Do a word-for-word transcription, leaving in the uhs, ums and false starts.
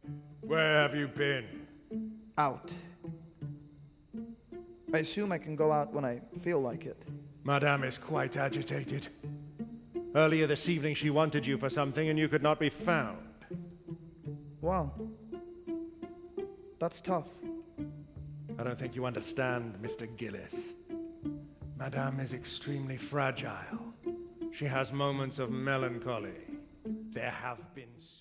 Where have you been? Out. I assume I can go out when I feel like it. Madame is quite agitated. Earlier this evening she wanted you for something and you could not be found. Wow. That's tough. I don't think you understand, Mister Gillis. Madame is extremely fragile. She has moments of melancholy. There have been